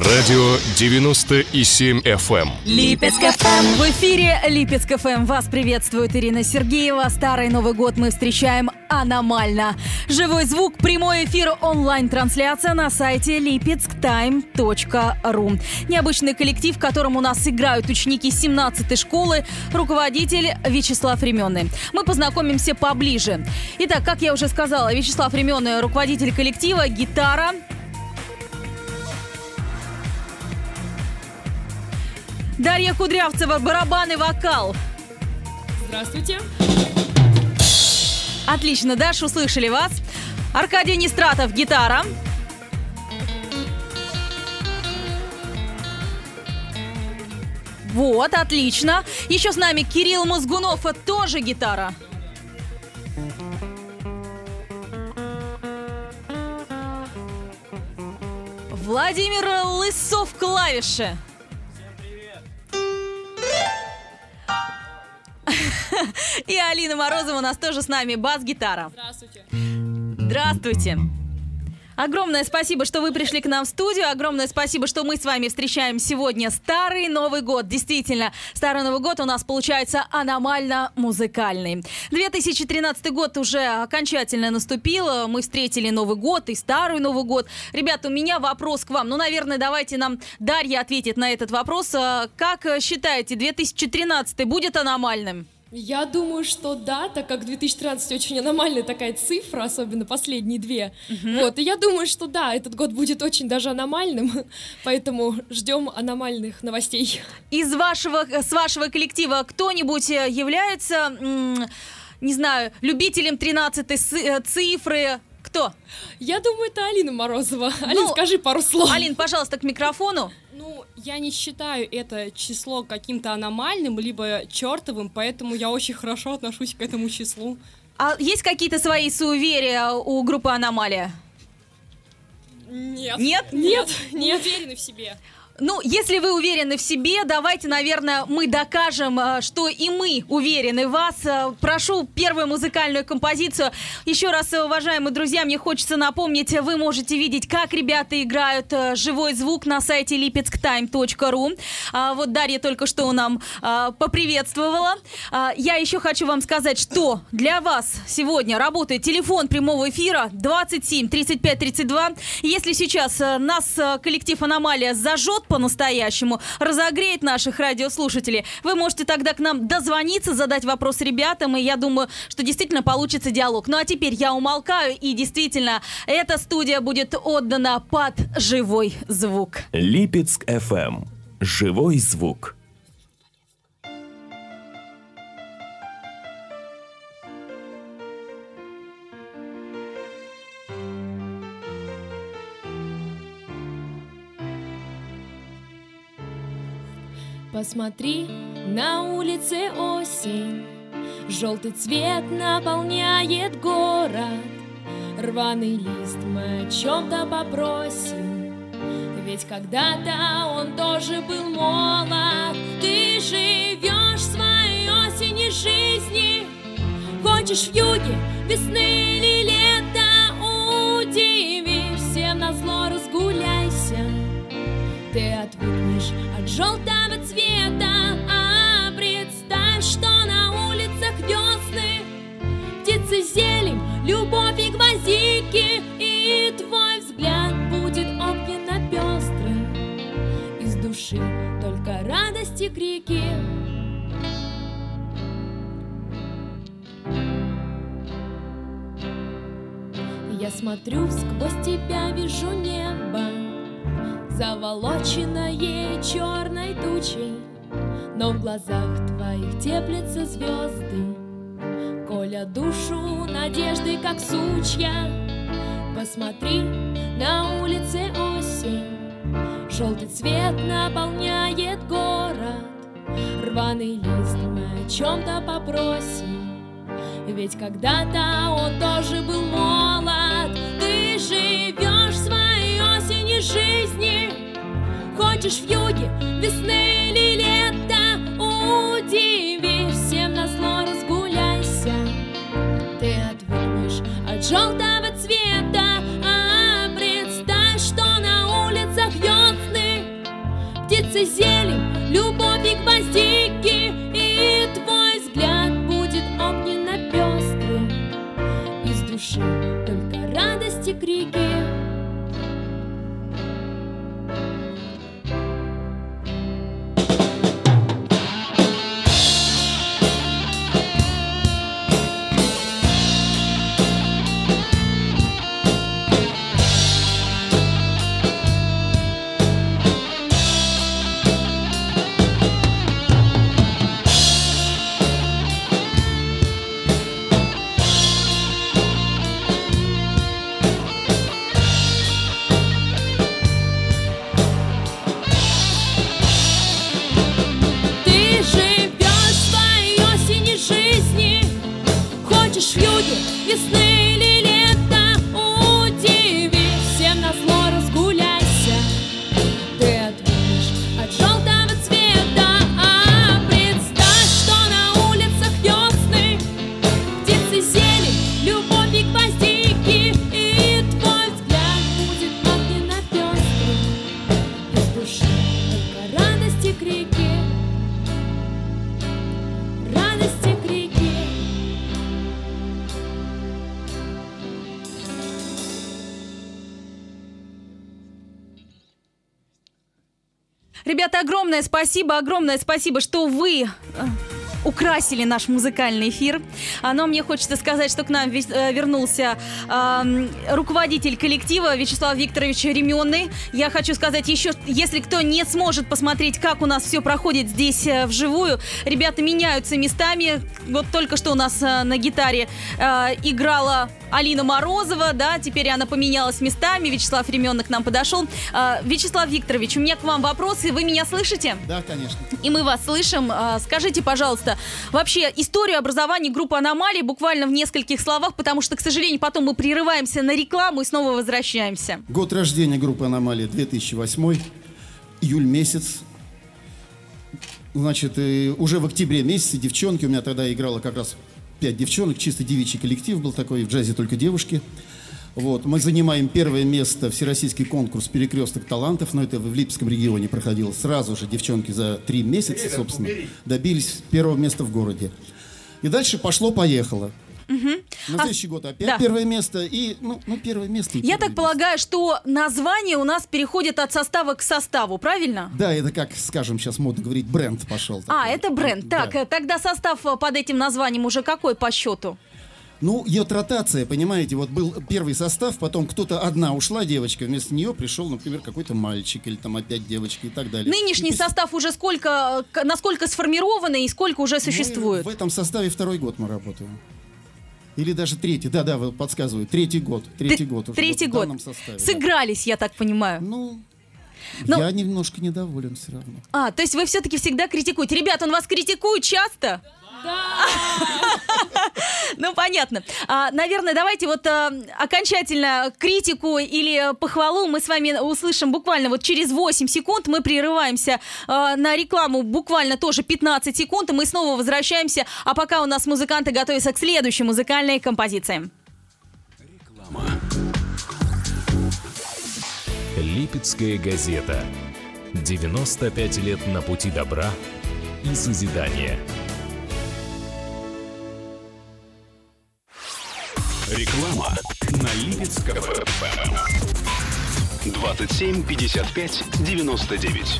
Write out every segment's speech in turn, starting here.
Радио 97 FM. Липецк ФМ. В эфире Липецк ФМ. Вас приветствует Ирина Сергеева. Старый Новый год мы встречаем аномально. Живой звук, прямой эфир, онлайн-трансляция на сайте lipetsktime.ru. Необычный коллектив, в котором у нас играют ученики 17-й школы, руководитель Вячеслав Ременный. Мы познакомимся поближе. Итак, как я уже сказала, Вячеслав Ременный, руководитель коллектива, гитара. Дарья Кудрявцева, барабан и вокал. Здравствуйте. Отлично, Даша, услышали вас. Аркадий Нестратов, гитара. Вот, отлично. Еще с нами Кирилл Мозгунов, тоже гитара. Владимир Лысов, клавиши. И Алина Морозова у нас тоже с нами, бас-гитара. Здравствуйте. Здравствуйте. Огромное спасибо, что вы пришли к нам в студию. Огромное спасибо, что мы с вами встречаем сегодня Старый Новый год. Действительно, Старый Новый год у нас получается аномально музыкальный. 2013 год уже окончательно наступил. Мы встретили Новый год и Старый Новый год. Ребята, у меня вопрос к вам. Наверное, давайте нам Дарья ответит на этот вопрос. Как считаете, 2013 будет аномальным? Я думаю, что да, так как 2013 очень аномальная такая цифра, особенно последние две. Вот, и я думаю, что да, этот год будет очень даже аномальным, поэтому ждем аномальных новостей. С вашего коллектива кто-нибудь является, не знаю, любителем 13-й цифры? Кто? Я думаю, это Алина Морозова. Алин, скажи пару слов. Алин, пожалуйста, к микрофону. Я не считаю это число каким-то аномальным, либо чертовым, поэтому я очень хорошо отношусь к этому числу. А есть какие-то свои суеверия у группы «Аномалия»? Нет. Нет? Нет. Не уверены в себе. Если вы уверены в себе, давайте, наверное, мы докажем, что и мы уверены в вас. Прошу первую музыкальную композицию. Еще раз, уважаемые друзья, мне хочется напомнить, вы можете видеть, как ребята играют живой звук на сайте lipetsktime.ru. Вот Дарья только что нам поприветствовала. Я еще хочу вам сказать, что для вас сегодня работает телефон прямого эфира 27 35 32. Если сейчас нас коллектив «Аномалия» зажжет по-настоящему, разогреет наших радиослушателей, вы можете тогда к нам дозвониться, задать вопрос ребятам, и я думаю, что действительно получится диалог. А теперь я умолкаю, и действительно, эта студия будет отдана под живой звук. Липецк ФМ. Живой звук. Посмотри, на улице осень, желтый цвет наполняет город. Рваный лист мы о чем-то попросим, ведь когда-то он тоже был молод. Ты живешь своей осени жизни, хочешь в юге, весны или лета, удиви, всем назло разгуляйся. Ты отвыкнешь от желтого цвета, а представь, что на улицах весны птицы, зелень, любовь и гвоздики, и твой взгляд будет огненно-пестрым. Из души только радость и крики. Я смотрю сквозь тебя, вижу небо, заволоченное черной тучей, но в глазах твоих теплятся звезды, коля душу надежды, как сучья. Посмотри, на улице осень, желтый цвет наполняет город. Рваный лист мы о чем-то попросим, ведь когда-то он тоже был молод. Ты живешь своей осени жизни, хочешь в юге, весны или лета, удиви, всем назло разгуляйся. Ты отвыкнешь от желтого цвета, а представь, что на улицах весны птицы зелень, любовь и гвоздики, и твой взгляд будет огненно-пестрым. Из души только радость и крики. Весны или лета, удиви, всем назло разгуляйся. Ты отводишь от желтого цвета, а представь, что на улицах весны птицы зелень, любовь и гвоздики, и твой взгляд будет огненно-пестрым. Из души только радость и крики, радость и крики. Ребята, огромное спасибо, что вы украсили наш музыкальный эфир. Но мне хочется сказать, что к нам вернулся руководитель коллектива Вячеслав Викторович Ременный. Я хочу сказать еще, если кто не сможет посмотреть, как у нас все проходит здесь вживую, ребята меняются местами. Вот только что у нас на гитаре играла Алина Морозова, да, теперь она поменялась местами, Вячеслав Ременный к нам подошел. Вячеслав Викторович, у меня к вам вопрос, и вы меня слышите? Да, конечно. И мы вас слышим. Скажите, пожалуйста, вообще историю образования группы «Аномалии» буквально в нескольких словах, потому что, к сожалению, потом мы прерываемся на рекламу и снова возвращаемся. Год рождения группы «Аномалии» 2008, июль месяц. Значит, уже в октябре месяце девчонки, у меня тогда играло как раз 5 девчонок, чисто девичий коллектив был такой, в джазе только девушки. Вот. Мы занимаем первое место, всероссийский конкурс «Перекресток талантов», но это в Липецком регионе проходило. Сразу же девчонки за 3 месяца, собственно, добились первого места в городе. И дальше пошло-поехало. На следующий год опять первое место. И, первое место. Я так полагаю, что название у нас переходит от состава к составу, правильно? Да, это как, скажем, сейчас модно говорить, бренд пошел. А, это бренд. Да. Так, тогда состав под этим названием уже какой по счету? Ну, идет ротация, понимаете, вот был первый состав, потом одна ушла девочка, вместо нее пришел, например, какой-то мальчик или там опять девочка и так далее. Нынешний состав уже насколько сформированный и сколько уже существует? В этом составе 2-й год мы работаем. Или даже 3-й, да, вы подсказываю, 3-й год. 3-й год уже. 3-й в год. данном составе, сыгрались, я так понимаю. Я немножко недоволен все равно. То есть вы все-таки всегда критикуете. Ребят, он вас критикует часто? Да! Ну, понятно. Наверное, давайте вот окончательно критику или похвалу мы с вами услышим буквально вот через 8 секунд. Мы прерываемся на рекламу буквально тоже 15 секунд, и мы снова возвращаемся. А пока у нас музыканты готовятся к следующей музыкальной композиции. Реклама. Липецкая газета. 95 лет на пути добра и созидания. Реклама на Липецком ФМ. 27 55 99.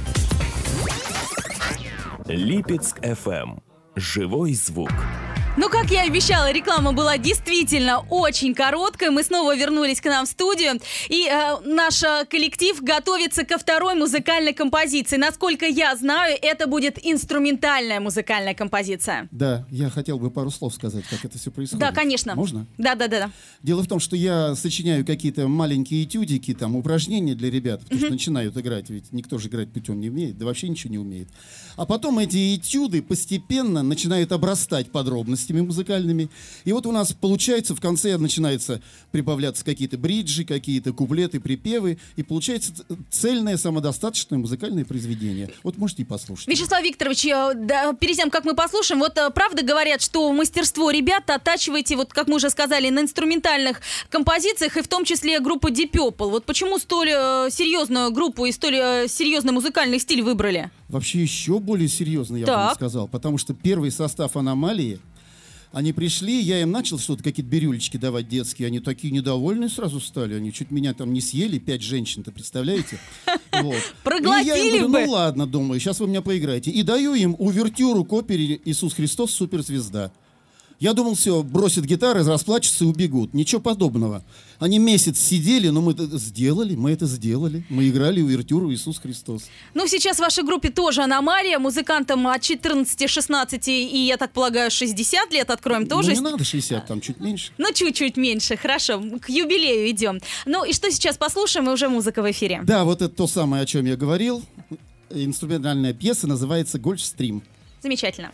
Липецк FM. Живой звук. Ну, как я и обещала, реклама была действительно очень короткой. Мы снова вернулись к нам в студию. И наш коллектив готовится ко второй музыкальной композиции. Насколько я знаю, это будет инструментальная музыкальная композиция. Да, я хотел бы пару слов сказать, как это все происходит. Да, конечно. Можно? Да. Дело в том, что я сочиняю какие-то маленькие этюдики, там, упражнения для ребят, потому что начинают играть, ведь никто же играть путем не умеет, да вообще ничего не умеет. А потом эти этюды постепенно начинают обрастать подробностями, тонкостями музыкальными. И вот у нас получается, в конце начинается прибавляться какие-то бриджи, какие-то куплеты, припевы, и получается цельное, самодостаточное музыкальное произведение. Вот можете и послушать. Вячеслав Викторович, перед тем, как мы послушаем, вот правда говорят, что мастерство ребят оттачиваете, вот как мы уже сказали, на инструментальных композициях, и в том числе группа Deep Purple. Вот почему столь серьезную группу и столь серьезный музыкальный стиль выбрали? Вообще еще более серьезно, я бы вам сказал, потому что первый состав «Аномалии», они пришли, я им начал что-то, какие-то бирюлечки давать детские, они такие недовольные сразу стали, они чуть меня там не съели, 5 женщин-то, представляете? Проглотили бы! И я им говорю, ну ладно, думаю, сейчас вы меня поиграете. И даю им увертюру к опере «Иисус Христос, суперзвезда». Я думал, все, бросят гитары, расплачутся и убегут. Ничего подобного. Они месяц сидели, но мы это сделали. Мы играли увертюру «Иисус Христос». Ну, сейчас в вашей группе тоже «Аномалия». Музыкантам от 14, 16 и, я так полагаю, 60 лет откроем тоже. Ну, не надо 60, там чуть меньше. Ну, чуть-чуть меньше, хорошо. К юбилею идем. Ну, и что сейчас послушаем, и уже музыка в эфире. Да, вот это то самое, о чем я говорил. Инструментальная пьеса называется «Гольфстрим». Замечательно.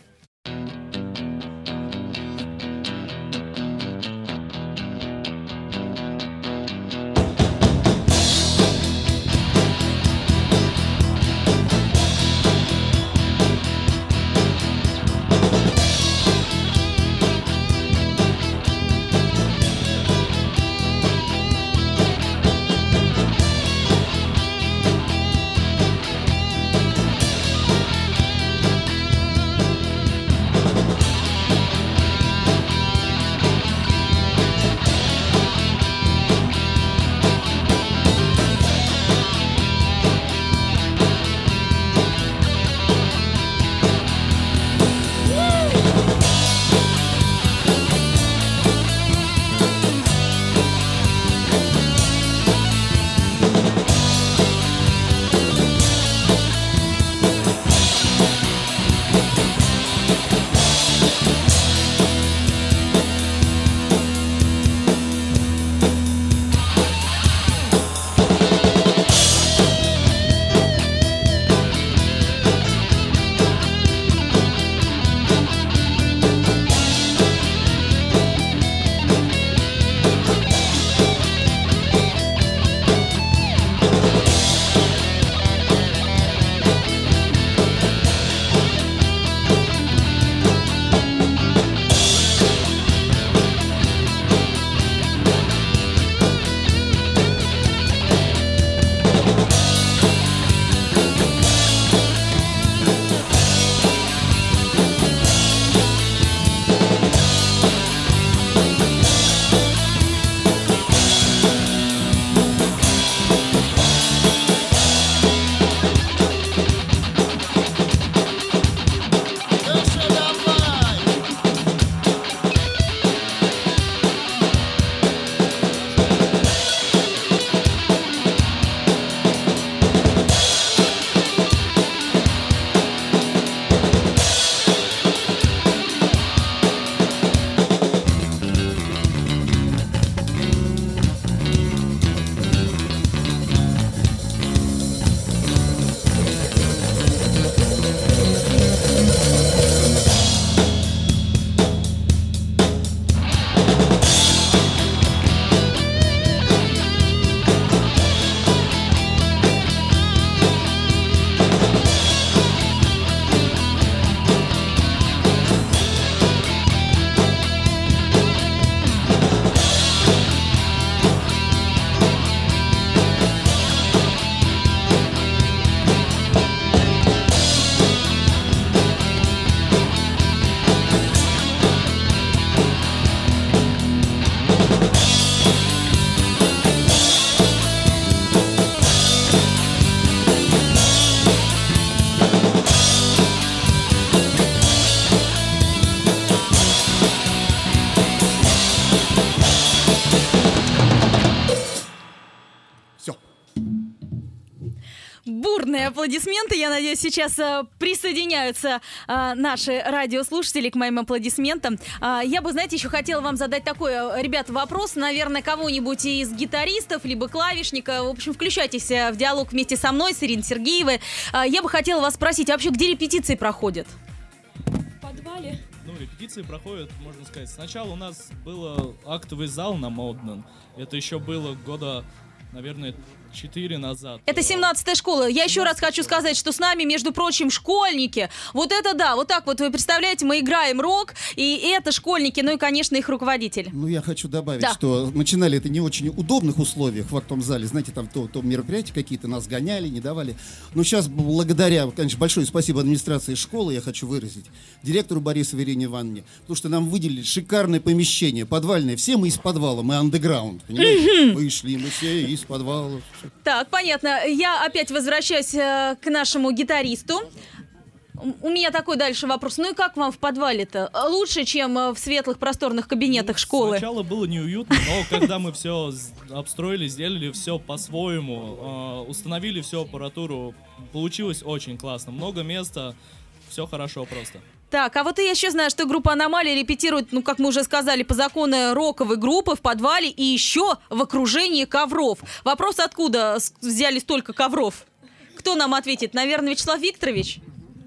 Бурные аплодисменты. Я надеюсь, сейчас присоединяются наши радиослушатели к моим аплодисментам. Я бы, знаете, еще хотела вам задать такой, ребята, вопрос. Наверное, кого-нибудь из гитаристов, либо клавишника. В общем, включайтесь в диалог вместе со мной, с Ириной Сергеевой. Я бы хотела вас спросить, а вообще где репетиции проходят? В подвале. Ну, репетиции проходят, можно сказать. Сначала у нас был актовый зал на Модном. Это еще было года, наверное, 4 назад. Это 17-я школа. Я еще раз хочу сказать, что с нами, между прочим, школьники. Вот это да, вот так вот вы представляете, мы играем рок, и это школьники, ну и, конечно, их руководитель. Ну, я хочу добавить, Да. что начинали это не очень удобных условиях в актовом зале. Знаете, там то мероприятия какие-то нас гоняли, не давали. Но сейчас, благодаря, конечно, большое спасибо администрации школы, я хочу выразить, директору Борисовой Ирине Ивановне, потому что нам выделили шикарное помещение, подвальное. Все мы из подвала, мы андеграунд, понимаете? Вышли мы все из подвала. Так, понятно. Я опять возвращаюсь к нашему гитаристу. У меня такой дальше вопрос. Ну и как вам в подвале-то? Лучше, чем в светлых просторных кабинетах школы? Сначала было неуютно, но когда мы все обстроили, сделали все по-своему, установили всю аппаратуру, получилось очень классно. Много места, все хорошо просто. Так, а вот я еще знаю, что группа «Аномалия» репетирует, ну, как мы уже сказали, по закону роковой группы в подвале и еще в окружении ковров. Вопрос, откуда взяли столько ковров? Кто нам ответит? Наверное, Вячеслав Викторович?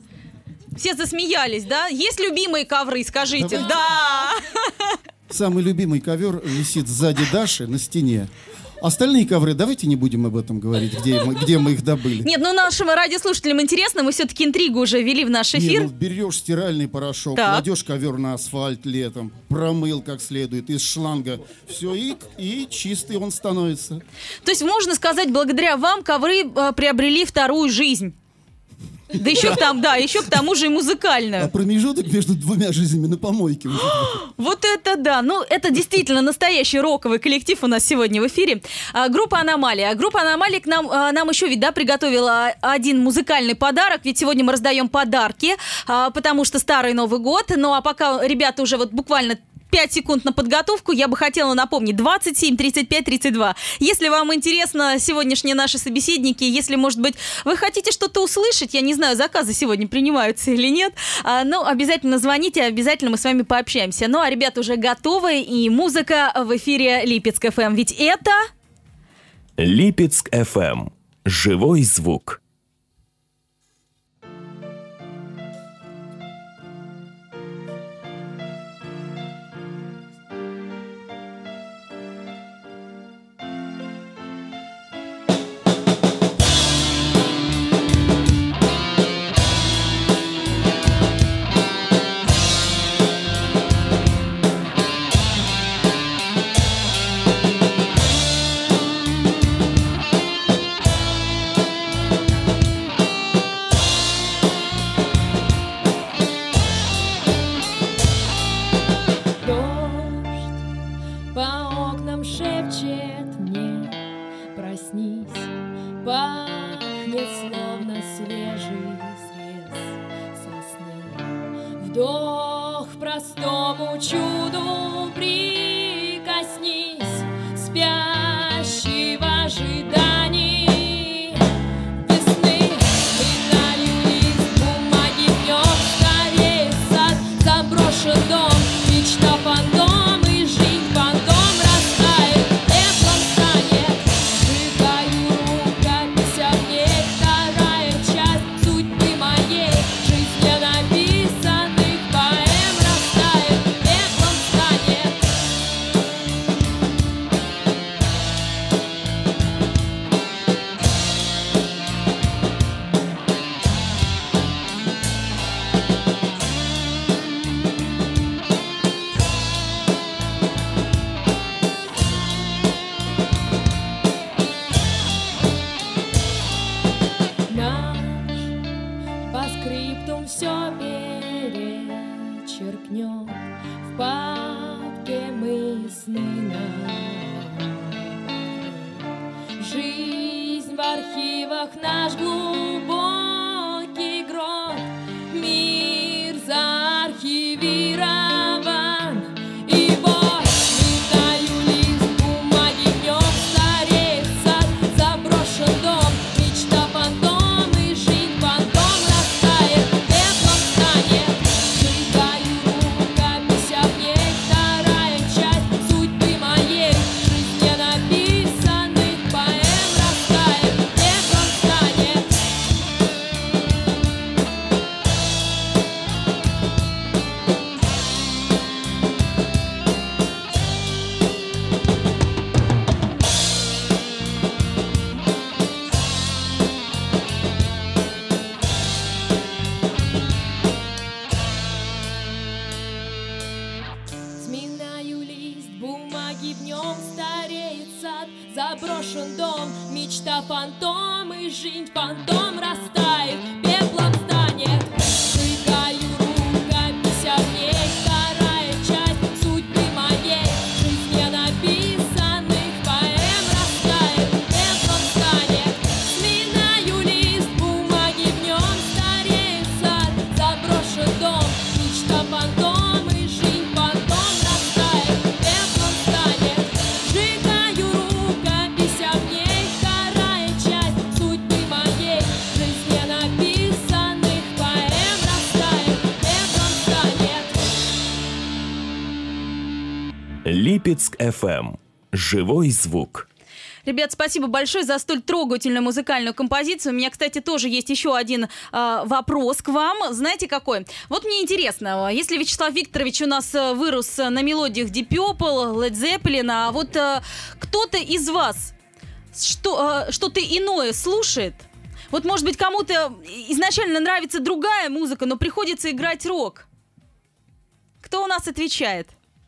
Все засмеялись, да? Есть любимые ковры, скажите. Да! Самый любимый ковер висит сзади Даши на стене. Остальные ковры, давайте не будем об этом говорить, где мы их добыли. Нет, ну нашим радиослушателям интересно, мы все-таки интригу уже ввели в наш эфир. Не, ну, берешь стиральный порошок, Так. кладешь ковер на асфальт летом, промыл как следует, из шланга, все, и чистый он становится. То есть, можно сказать, благодаря вам ковры приобрели вторую жизнь. Да еще к тому же и А музыкальную. промежуток между двумя жизнями на помойке. Вот это да! Ну, это действительно настоящий роковый коллектив у нас сегодня в эфире. Группа «Аномалия». Группа «Аномалия» к нам еще ведь, да, приготовила один музыкальный подарок, ведь сегодня мы раздаем подарки, потому что Старый Новый год. Ну, а пока ребята уже вот буквально 5 секунд на подготовку, я бы хотела напомнить: 27 35 32. Если вам интересно сегодняшние наши собеседники, если, может быть, вы хотите что-то услышать, я не знаю, заказы сегодня принимаются или нет, но обязательно звоните, обязательно мы с вами пообщаемся. Ну, а ребята уже готовы, и музыка в эфире Липецк ФМ, ведь это... Липецк ФМ. Живой звук. Пахнет, словно свежий срез сосны. Вдох простому чуду прикоснись, спящий в ожидании весны. Вынали лист бумаги, днем скорее сад, заброшен дом, мечта фантом, и жизнь фантом растает, пеплом станет. Сжигаю рукопись, а в ней вторая часть судьбы моей, жизнь написанных поэм растает, пеплом станет. жизнь потом растает, пеплом станет. Сжигаю рукопись огней, вторая часть судьбы моей. Жизнь ненаписанных поэм растает, пеплом станет. Сминаю лист бумаги, в нем стареет сад, заброшен дом, мечта фантом, и жизнь потом растает, пеплом станет. Сжигаю рукопись огней, вторая часть судьбы моей. Жизнь ненаписанных поэм растает, пеплом станет. Липецк FM. Живой звук. Ребят, спасибо большое за столь трогательную музыкальную композицию. У меня, кстати, тоже есть еще один вопрос к вам. Знаете, какой? Вот мне интересно, если Вячеслав Викторович у нас вырос на мелодиях Deep Purple, Led Zeppelin, а вот кто-то из вас что-то иное слушает? Вот, может быть, кому-то изначально нравится другая музыка, но приходится играть рок. Кто у нас отвечает?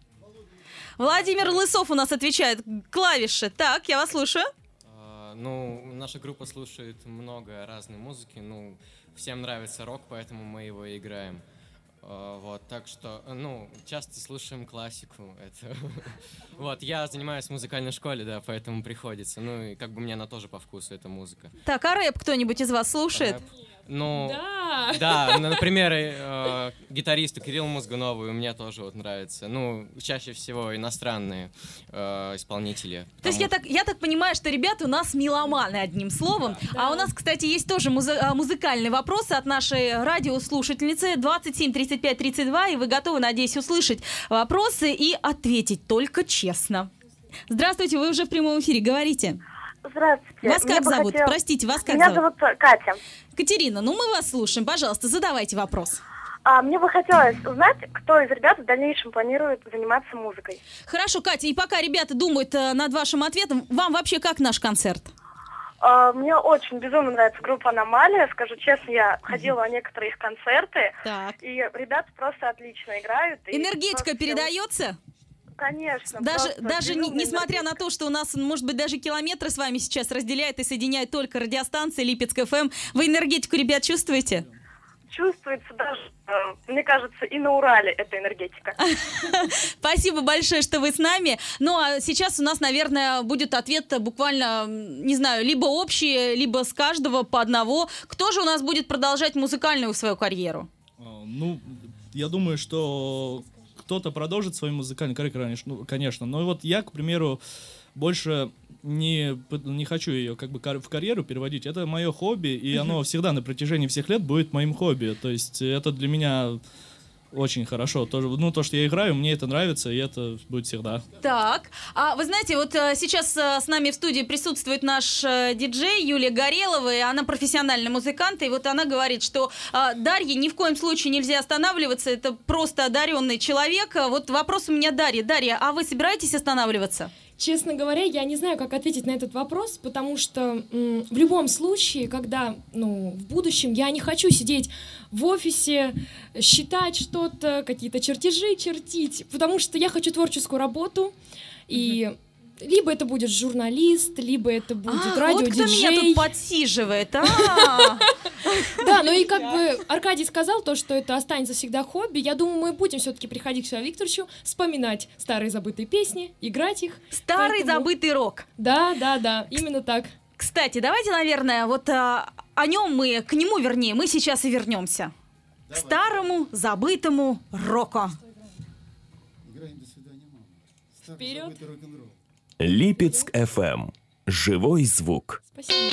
Владимир Лысов у нас отвечает. Клавиши. Так, я вас слушаю. Ну, наша группа слушает много разной музыки. Ну, всем нравится рок, поэтому мы его и играем. Вот, так что, ну, часто слушаем классику. Это вот, я занимаюсь в музыкальной школе, да, поэтому приходится. Ну, и как бы мне она тоже по вкусу, эта музыка. Так, а рэп кто-нибудь из вас слушает? Рэп. Ну, Да. да, например, гитаристу Кириллу Мозгунову мне тоже вот нравится. Ну, чаще всего иностранные исполнители. То есть я так понимаю, что ребята у нас меломаны, одним словом. Да. А у нас, кстати, есть тоже музыкальные вопросы от нашей радиослушательницы 27 35 32, и вы готовы, надеюсь, услышать вопросы и ответить только честно. Здравствуйте, вы уже в прямом эфире, говорите. Здравствуйте. Вас как зовут? Простите, вас как Меня зовут? зовут Катя. Катерина, ну мы вас слушаем, пожалуйста, задавайте вопрос. Мне бы хотелось узнать, кто из ребят в дальнейшем планирует заниматься музыкой. Хорошо, Катя, и пока ребята думают над вашим ответом, вам вообще как наш концерт? Мне очень безумно нравится группа «Аномалия». Скажу честно, я ходила на некоторые их концерты, Так. и ребята просто отлично играют. И Энергетика просто передается? Конечно. Даже несмотря на то, что у нас, может быть, даже километры с вами сейчас разделяет и соединяет только радиостанция Липецк ФМ, вы энергетику, ребят, чувствуете? Чувствуется даже, мне кажется, и на Урале эта энергетика. Спасибо большое, что вы с нами. Ну, а сейчас у нас, наверное, будет ответ буквально, не знаю, либо общий, либо с каждого по одного. Кто же у нас будет продолжать музыкальную свою карьеру? Ну, я думаю, что кто-то продолжит свою музыкальную карьеру, конечно. Но вот я, к примеру, больше не хочу ее как бы в карьеру переводить. Это мое хобби, и оно всегда на протяжении всех лет будет моим хобби. То есть это для меня очень хорошо. То, что я играю, мне это нравится, и это будет всегда. Так, а вы знаете, вот сейчас с нами в студии присутствует наш диджей Юлия Горелова, и она профессиональный музыкант, и вот она говорит, что Дарье ни в коем случае нельзя останавливаться, это просто одаренный человек. Вот вопрос у меня Дарья. Дарья, а вы собираетесь останавливаться? Честно говоря, я не знаю, как ответить на этот вопрос, потому что в любом случае, когда, в будущем я не хочу сидеть в офисе, считать что-то, какие-то чертежи чертить, потому что я хочу творческую работу, и либо это будет журналист, либо это будет радиодиджей. Вот кто меня тут подсиживает, Да, ну и как бы Аркадий сказал то, что это останется всегда хобби. Я думаю, мы будем все-таки приходить к Вячеславу Викторовичу, вспоминать старые забытые песни, играть их. Старый забытый рок. Да, именно так. Кстати, давайте, наверное, вот к нему, вернее, мы сейчас и вернемся. К старому забытому року. Играем «До свидания, мама». Вперед. Забытый рок-н-ролл. Липецк FM. Живой звук. Спасибо.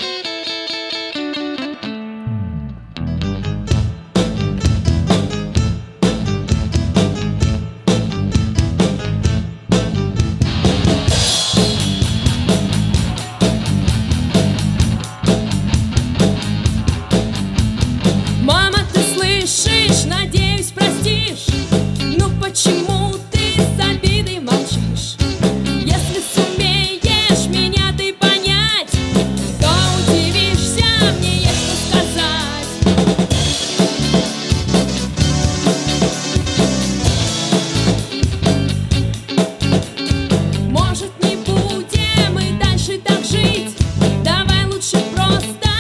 Мама, ты слышишь? Надеюсь, простишь. Ну почему ты с обидой молчишь? Если сумеешь меня ты понять, то удивишься, мне есть что сказать. Может, не будем мы дальше так жить? Давай лучше просто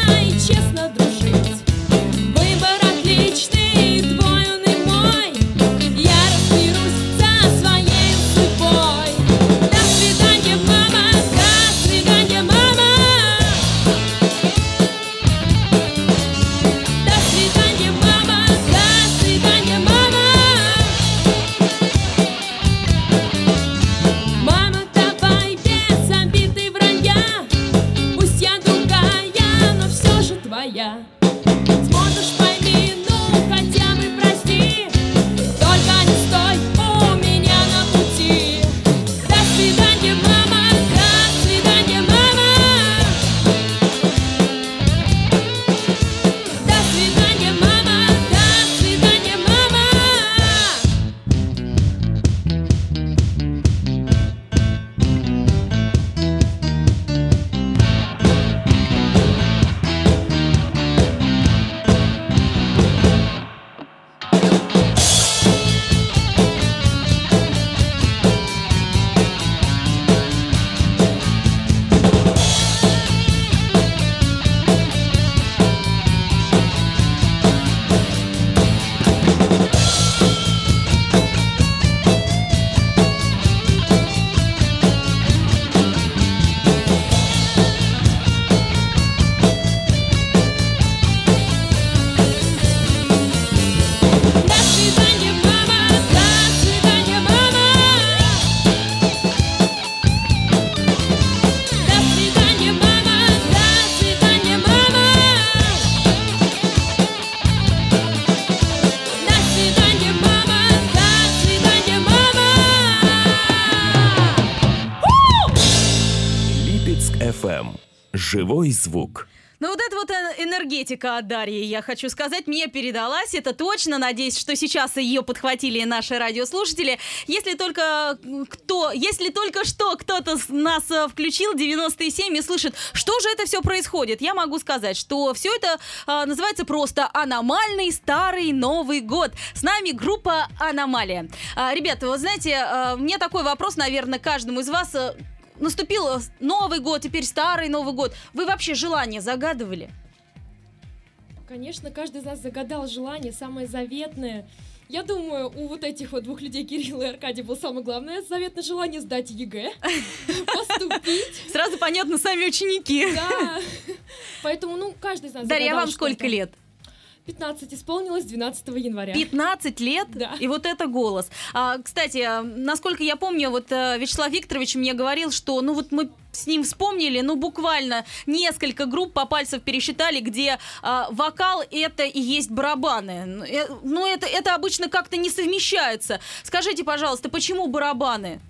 моя. Сможешь, пойми, ну хотя бы прости, только не стой у меня на пути. До свидания, мама, до свидания, мама. До свидания, мама, до свидания, мама. FM. Живой звук. Ну вот эта вот энергетика от Дарьи, я хочу сказать, мне передалась, это точно. Надеюсь, что сейчас ее подхватили наши радиослушатели. Если только что кто-то нас включил 97 и слышит, что же это все происходит, я могу сказать, что все это называется просто «Аномальный старый Новый год». С нами группа «Аномалия». Ребята, вы знаете, мне такой вопрос, наверное, каждому из вас. Наступил Новый год, теперь старый Новый год. Вы вообще желание загадывали? Конечно, каждый из нас загадал желание, самое заветное. Я думаю, у вот этих вот двух людей, Кирилла и Аркадия, было самое главное заветное желание сдать ЕГЭ, поступить. Сразу понятно, сами ученики. Да. Поэтому, ну, каждый из нас загадал. Дарья, а вам сколько лет? 15 исполнилось 12 января. 15 лет? Да. И вот это голос. Кстати, насколько я помню, вот Вячеслав Викторович мне говорил, что ну вот мы с ним вспомнили, ну буквально несколько групп по пальцам пересчитали, где вокал это и есть барабаны. Ну это обычно как-то не совмещается. Скажите, пожалуйста, почему барабаны?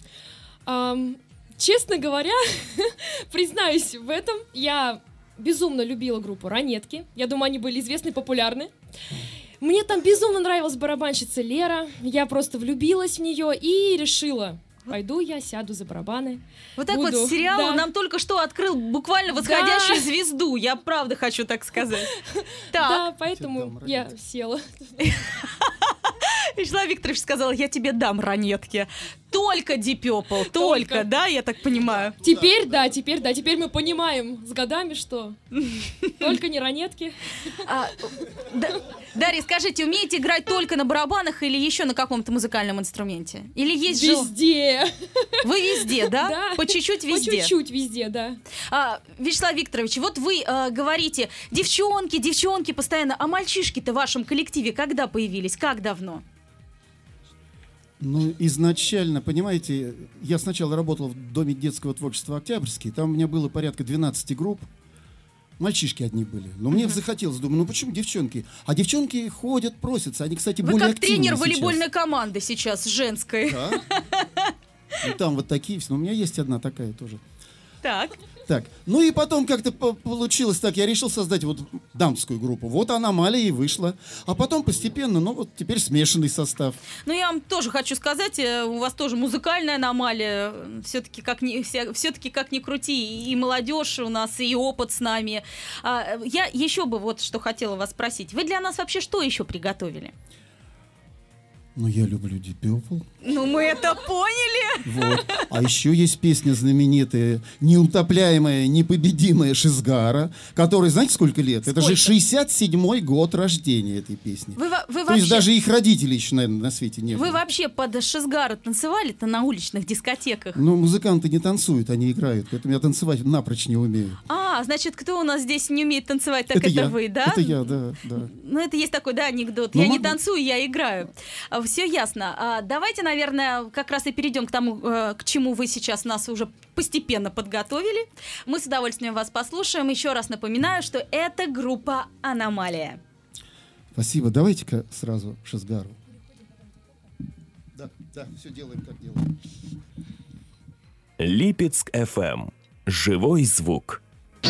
Честно говоря, признаюсь в этом, я безумно любила группу «Ранетки». Я думаю, они были известны и популярны. Мне там безумно нравилась барабанщица Лера. Я просто влюбилась в нее и решила, пойду я сяду за барабаны. Вот так вот сериал нам только что открыл буквально восходящую звезду. Я правда хочу так сказать. Да, поэтому я села. Вячеслав Викторович сказал, я тебе дам ранетки. Только Deep Purple, только, да, я так понимаю? Теперь мы понимаем с годами, что только не ранетки. Дарья, скажите, умеете играть только на барабанах или еще на каком-то музыкальном инструменте? Или есть везде. Вы везде, да? Да. По чуть-чуть везде? По чуть-чуть везде, да. Вячеслав Викторович, вот вы говорите, девчонки постоянно, а мальчишки-то в вашем коллективе когда появились, как давно? Ну, изначально, понимаете, я сначала работал в Доме детского творчества «Октябрьский», там у меня было порядка 12 групп, мальчишки одни были. Но мне захотелось, думаю, ну почему девчонки? А девчонки ходят, просятся, они, кстати, более активные. Вы как тренер волейбольной команды сейчас, женской. Да. Ну, там вот такие, но у меня есть одна такая тоже. Так. Ну и потом как-то получилось так, я решил создать вот дамскую группу. Вот «Аномалия» и вышла. А потом постепенно, ну вот теперь смешанный состав. Ну я вам тоже хочу сказать, у вас тоже музыкальная аномалия. Все-таки как ни крути, и молодежь у нас, и опыт с нами. Я еще бы вот что хотела вас спросить. Вы для нас вообще что еще приготовили? Ну, я люблю Deep Purple. Ну, мы это поняли. Вот. А еще есть песня знаменитая, неутопляемая, непобедимая Шизгара, которой, знаете, сколько лет? Сколько? Это же 67-й год рождения этой песни. Вы То вообще... есть даже их родителей еще, наверное, на свете не было. Вы вообще под Шизгару танцевали-то на уличных дискотеках? Ну, музыканты не танцуют, они играют. Поэтому я танцевать напрочь не умею. Значит, кто у нас здесь не умеет танцевать, так это вы, да? Это я, да. Ну, это есть такой, да, анекдот. Ну, я не танцую, я играю. Все ясно. Давайте, наверное, как раз и перейдем к тому, к чему вы сейчас нас уже постепенно подготовили. Мы с удовольствием вас послушаем. Еще раз напоминаю, что это группа «Аномалия». Спасибо. Давайте-ка сразу Шазгару. Да, все делаем, как делаем. Липецк FM. Живой звук.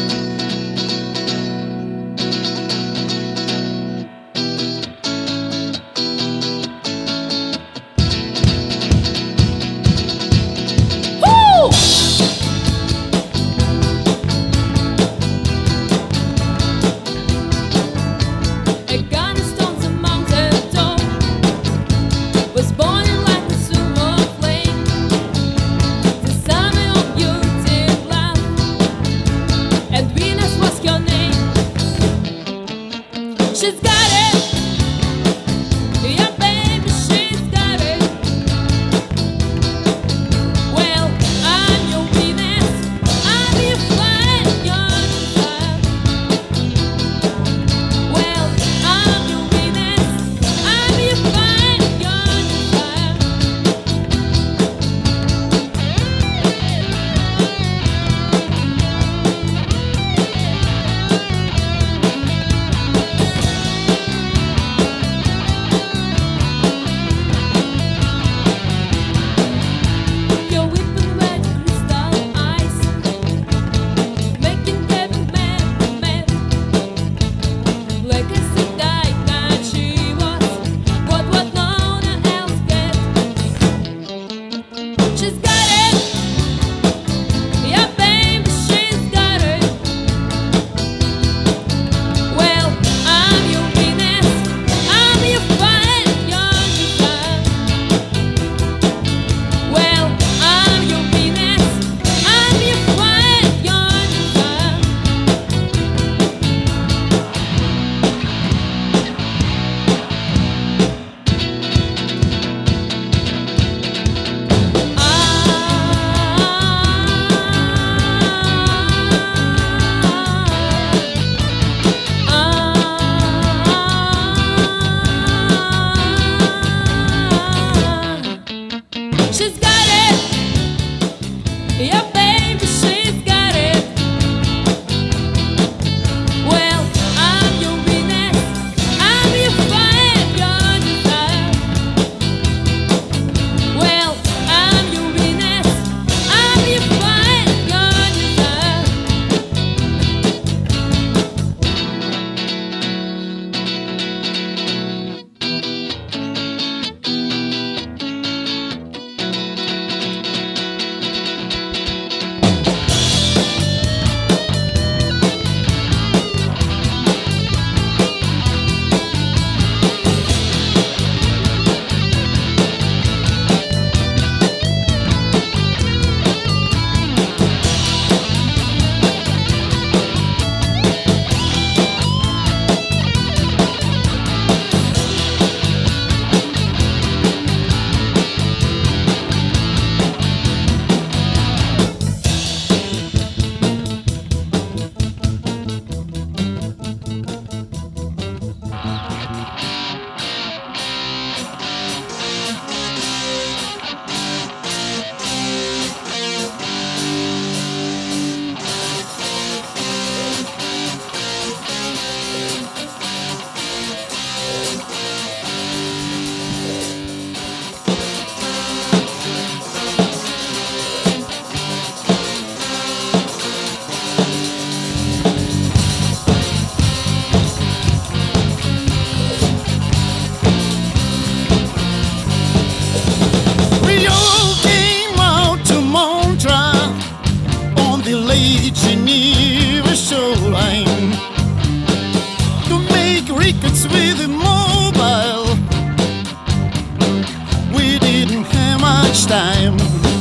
time.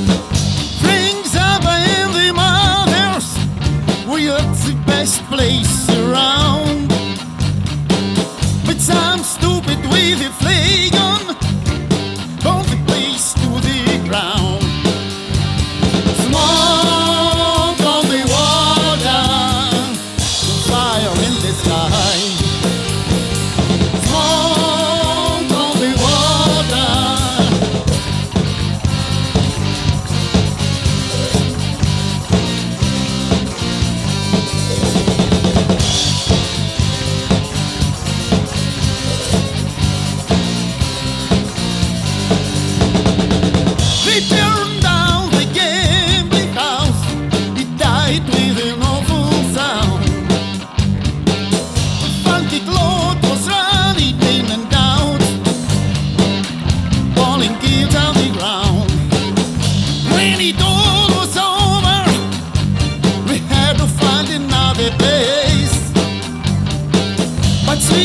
Drinks up in the mothers, we are the best place around. But I'm stupid with the flag on, hold the place to the ground. Smoke on the water,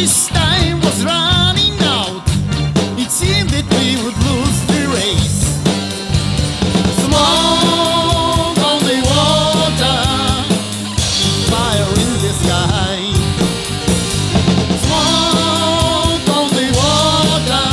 this time was running out. It seemed that we would lose the race. Smoke on the water, fire in the sky. Smoke on the water.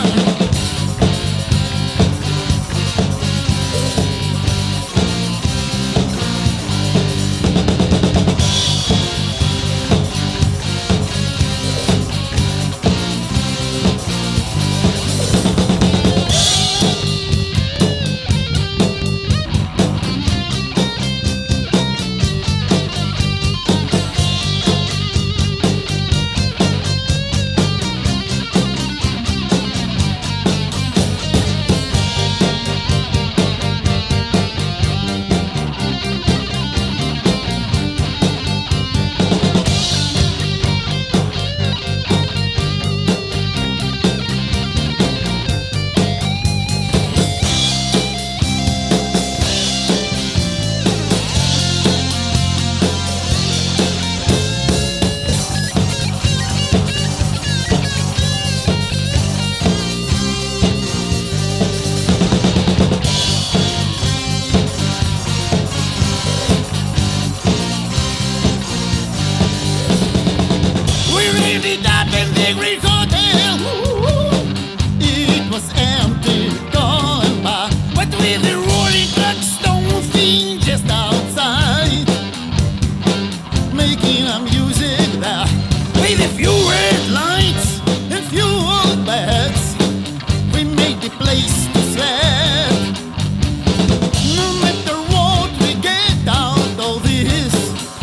We ended up in the Greek Hotel. It was empty, gone by, but with the rolling Truckstone thing just outside, making a music there with a few red lights and few old beds. We made the place to sweat. No matter what we get out of this,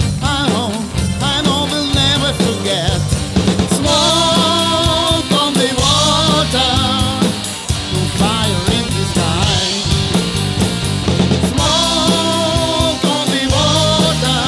I know we'll never forget. Smoke on the water, no fire in the sky. Smoke on the water.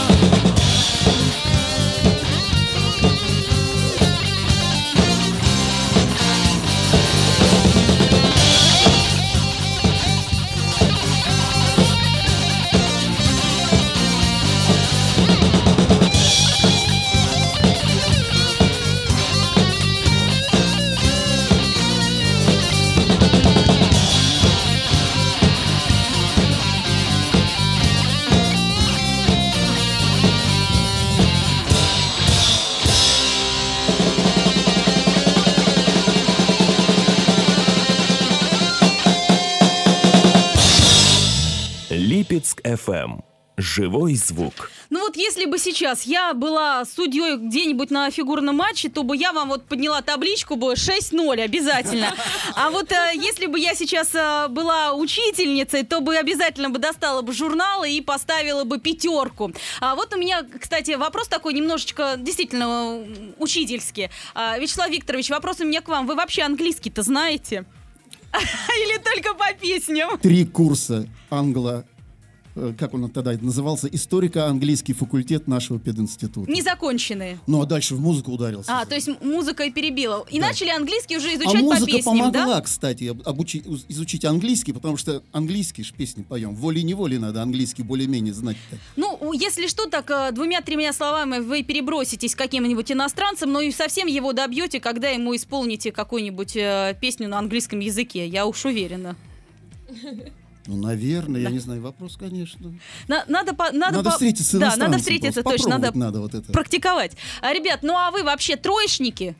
Липецк FM. Живой звук. Ну вот если бы сейчас я была судьей где-нибудь на фигурном матче, то бы я вам вот подняла табличку бы 6-0 обязательно. А вот если бы я сейчас была учительницей, то бы обязательно бы достала бы журналы и поставила бы 5. А вот у меня, кстати, вопрос такой немножечко действительно учительский. Вячеслав Викторович, вопрос у меня к вам. Вы вообще английский-то знаете? Или только по песням? 3 курса как он тогда назывался, историко-английский факультет нашего пединститута. Незаконченные. Ну, а дальше в музыку ударился. То есть музыка и перебила. И Да. начали английский уже А изучать по музыка песням, помогла, да? кстати, изучить английский, потому что английский ж песни поем. Волей-неволей надо английский более-менее знать-то. Ну, если что, так 2-3 словами вы переброситесь к каким-нибудь иностранцам, но и совсем его добьете, когда ему исполните какую-нибудь песню на английском языке. Я уж уверена. Ну, наверное, я не знаю, вопрос, конечно. Надо встретиться с Да, иностранцем надо встретиться, просто. точно, надо Попробовать надо вот это. практиковать. Ребят, ну а вы вообще троечники?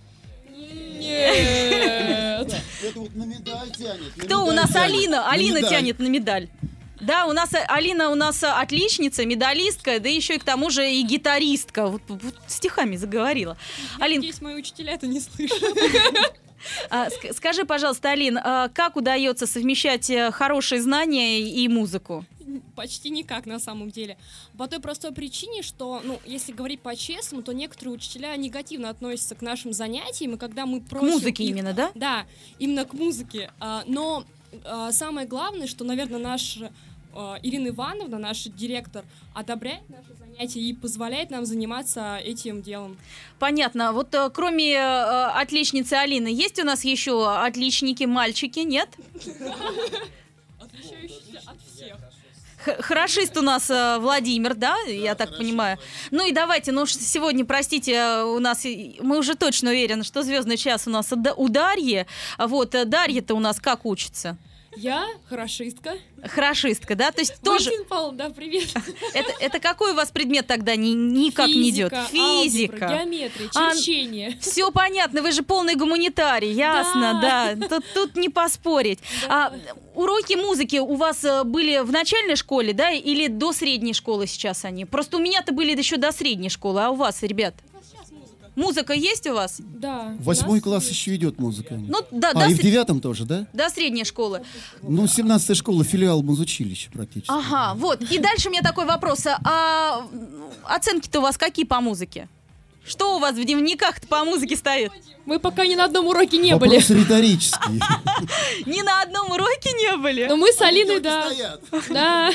Нет. Это вот на медаль тянет. Кто у нас Алина? Алина тянет на медаль. Да, у нас Алина отличница, медалистка, да еще и к тому же и гитаристка. Вот стихами заговорила. Алин, Надеюсь, мои учителя это не слышат. скажи, пожалуйста, Алин, как удается совмещать хорошие знания и музыку? Почти никак на самом деле. По той простой причине, что, если говорить по-честному, то некоторые учителя негативно относятся к нашим занятиям, и когда мы просим... К музыке их, именно, да? Да, именно к музыке. Но самое главное, что, наверное, наша Ирина Ивановна, наш директор, одобряет наши занятия и позволяет нам заниматься этим делом. Понятно. Вот кроме отличницы Алины, есть у нас еще отличники, мальчики, нет? Отличающиеся от всех. Хорошист у нас Владимир, да, я так понимаю. Ну и давайте, ну сегодня, простите, у нас, мы уже точно уверены, что звездный час у нас у Дарьи. Вот, Дарья-то у нас как учится? Я хорошистка. Хорошистка, да? То есть тоже... Валентина Павловна, да, привет. Это какой у вас предмет тогда никак не идет? Физика, алгебра, геометрия, черчение. Все понятно, вы же полный гуманитарий, ясно, да. Тут не поспорить. Да. Уроки музыки у вас были в начальной школе, да, или до средней школы сейчас они? Просто у меня-то были еще до средней школы, а у вас, ребят? Музыка есть у вас? Да. 8 класс еще идет музыка. Ну, да, и в 9 тоже, да? До средней школы. Ну, 17-я школа, филиал музучилища практически. Ага, вот. И дальше у меня такой вопрос. А оценки-то у вас какие по музыке? Что у вас в дневниках-то по музыке стоит? Мы пока ни на одном уроке не были. Вопрос риторический. Ни на одном уроке не были? Но мы с Алиной, да. Да.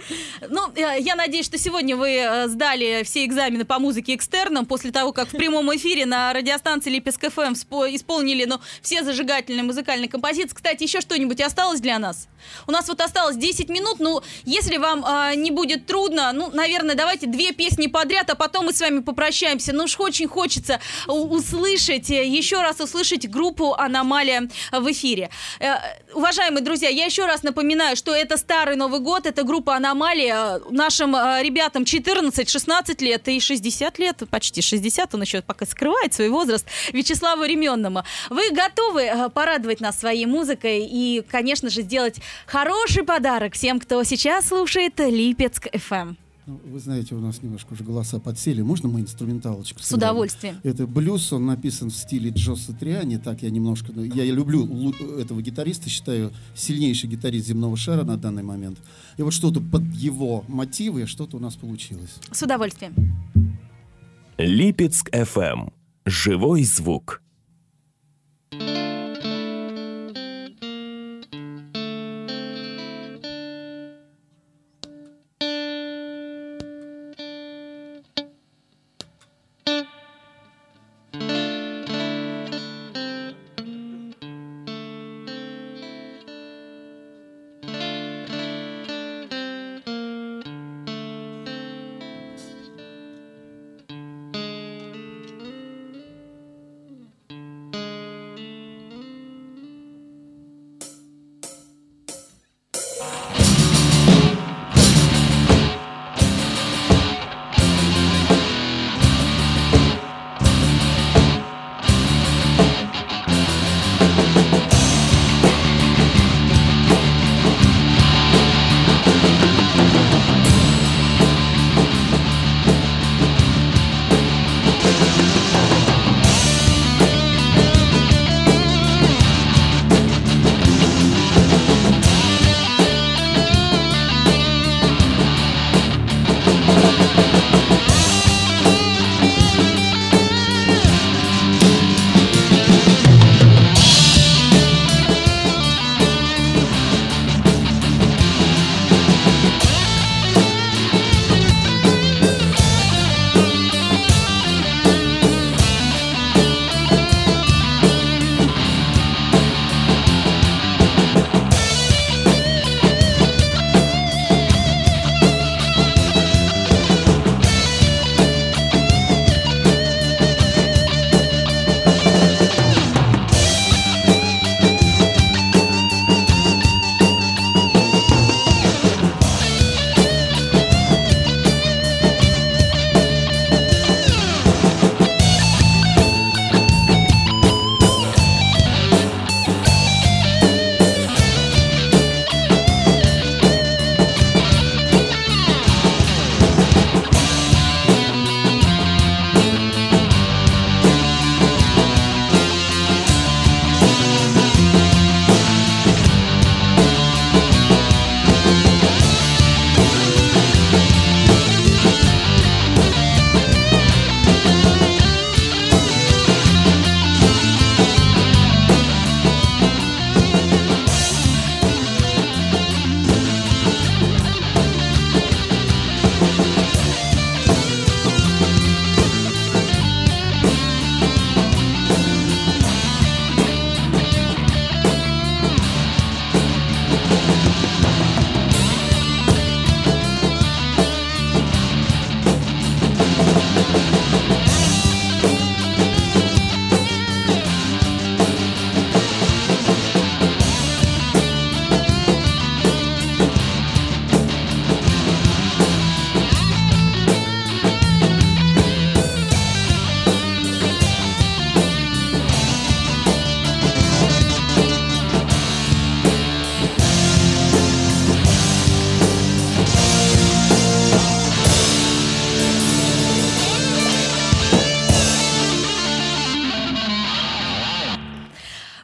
Ну, я надеюсь, что сегодня вы сдали все экзамены по музыке экстерном после того, как в прямом эфире на радиостанции Липецк ФМ исполнили, все зажигательные музыкальные композиции. Кстати, еще что-нибудь осталось для нас? У нас вот осталось 10 минут, если вам не будет трудно, наверное, давайте 2 песни подряд, а потом мы с вами попрощаемся. Уж очень хочется услышать, еще раз услышать группу «Аномалия» в эфире. Уважаемые друзья, я еще раз напоминаю, что это Старый Новый год, это группа «Аномалия». Нашим ребятам 14, 16 лет и 60 лет, почти 60, он еще пока скрывает свой возраст, Вячеславу Ременному. Вы готовы порадовать нас своей музыкой и, конечно же, сделать хороший подарок всем, кто сейчас слушает Липецк ФМ? Вы знаете, у нас немножко уже голоса подсели. Можно мы инструменталочку? С удовольствием. Это блюз, он написан в стиле Джо Сатриани. Так, я немножко... Я люблю этого гитариста, считаю, сильнейший гитарист земного шара на данный момент. И вот что-то под его мотивы, что-то у нас получилось. С удовольствием. Липецк ФМ. Живой звук.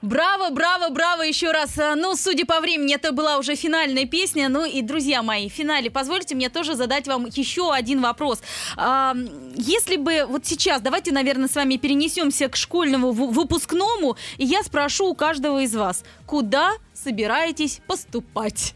Браво, браво, браво еще раз. Ну, судя по времени, это была уже финальная песня. Ну и, друзья мои, в финале позвольте мне тоже задать вам еще один вопрос. Если бы вот сейчас, давайте, наверное, с вами перенесемся к школьному выпускному, и я спрошу у каждого из вас, куда собираетесь поступать?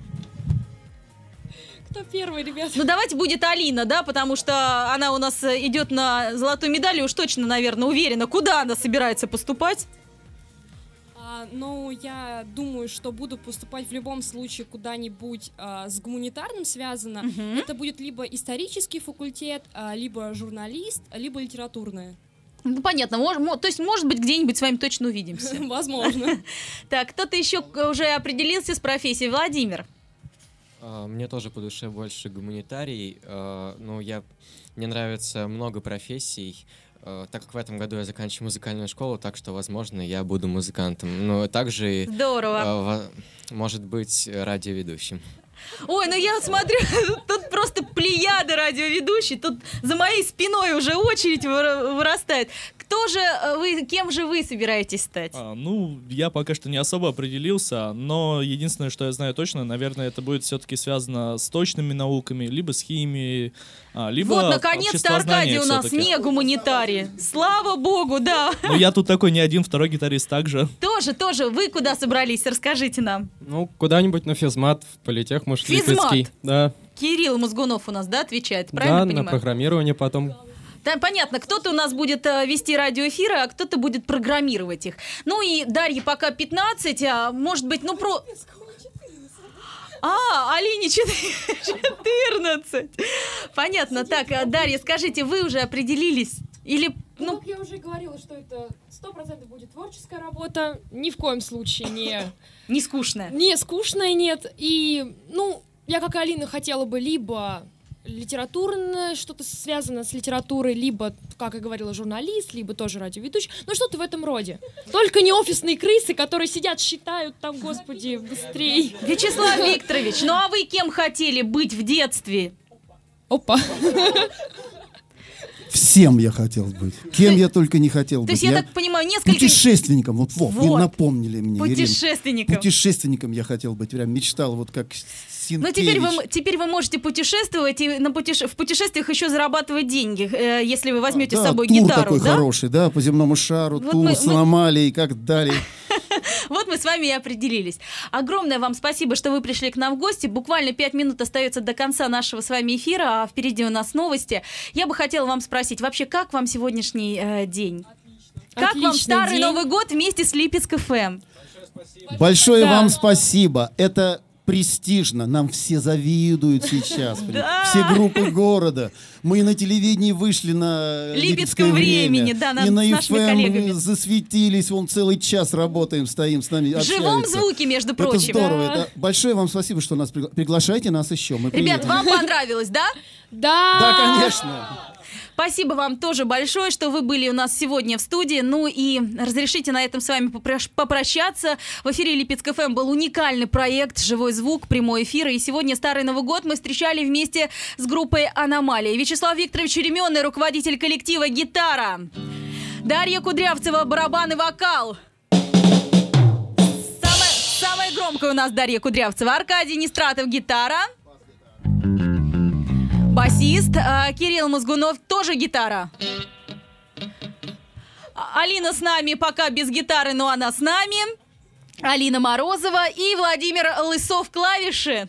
Кто первый, ребят? Ну, давайте будет Алина, да, потому что она у нас идет на золотую медаль, и уж точно, наверное, уверена, куда она собирается поступать. Ну, я думаю, что буду поступать в любом случае куда-нибудь с гуманитарным связано. Это будет либо исторический факультет, либо журналист, либо литературное. Ну, понятно. То есть, может быть, где-нибудь с вами точно увидимся. Возможно. Так, кто-то еще уже определился с профессией. Владимир. Мне тоже по душе больше гуманитарий. Ну, мне нравится много профессий. Так как в этом году я заканчиваю музыкальную школу, так что, возможно, я буду музыкантом. Но также, здорово. Может быть, радиоведущим. Ой, ну я смотрю, тут просто плеяда радиоведущих, тут за моей спиной уже очередь вырастает. Кем же вы собираетесь стать? Ну, я пока что не особо определился, но единственное, что я знаю точно, наверное, это будет все-таки связано с точными науками, либо с химией, либо вот, наконец-то Аркадий у нас не гуманитарий. Слава богу, да. Ну, я тут такой не один, второй гитарист также. Тоже. Вы куда собрались? Расскажите нам. Ну, куда-нибудь на физмат, в политех, может, Физмат? Липецкий. Да. Кирилл Мозгунов у нас, да, отвечает, правильно понимаю? Да, на программирование потом. Да, понятно, кто-то у нас будет вести радиоэфиры, а кто-то будет программировать их. Ну и Дарье пока 15, может быть, Алине 14. Понятно. Так, Дарья, скажите, вы уже определились? Или, Ну, я уже говорила, что это 100% будет творческая работа. Ни в коем случае не скучная. Не скучная, нет. И, я, как Алина, хотела бы либо литературное, что-то связано с литературой, либо, как я говорила, журналист, либо тоже радиоведущий, что-то в этом роде. Только не офисные крысы, которые сидят, считают там, господи, быстрей. Вячеслав Викторович, ну а вы кем хотели быть в детстве? Опа. Всем я хотел быть. Кем я только не хотел быть. То есть, я так понимаю, несколько... Путешественником. Вот, вы напомнили мне. Путешественником. Ирина. Путешественником я хотел быть. Прям мечтал, вот как Синкевич. Ну, теперь вы можете путешествовать и в путешествиях еще зарабатывать деньги, если вы возьмете с собой тур гитару. Такой хороший, да, по земному шару, вот тур с аномалией и как далее. Вот мы с вами и определились. Огромное вам спасибо, что вы пришли к нам в гости. Буквально 5 минут остается до конца нашего с вами эфира, а впереди у нас новости. Я бы хотела вам спросить, вообще, как вам сегодняшний день? Как вам Старый Новый год вместе с Липецк ФМ? Большое вам спасибо. Это престижно. Нам все завидуют сейчас. Все группы города. Мы и на телевидении вышли на Липецкое время. Да, и на FM засветились. Вон целый час работаем, стоим с нами, общаемся. В живом звуке, между прочим. Это здорово. Это большое вам спасибо, что нас приглашаете нас еще. Мы Ребят, вам понравилось, да? Да. Да, конечно. Спасибо вам тоже большое, что вы были у нас сегодня в студии. Ну и разрешите на этом с вами попрощаться. В эфире Липецк ФМ был уникальный проект «Живой звук», прямой эфир. И сегодня Старый Новый год мы встречали вместе с группой «Аномалия». Вячеслав Викторович Еременный, руководитель коллектива «Гитара». Дарья Кудрявцева, барабан и вокал. Самая громкая у нас Дарья Кудрявцева. Аркадий Нестратов, гитара. Басист. Кирилл Мозгунов, тоже гитара. Алина с нами пока без гитары, но она с нами. Алина Морозова и Владимир Лысов, клавиши.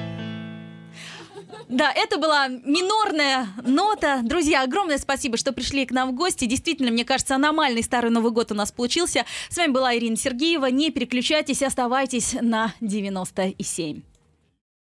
Да, это была минорная нота. Друзья, огромное спасибо, что пришли к нам в гости. Действительно, мне кажется, аномальный Старый Новый год у нас получился. С вами была Ирина Сергеева. Не переключайтесь, оставайтесь на 97.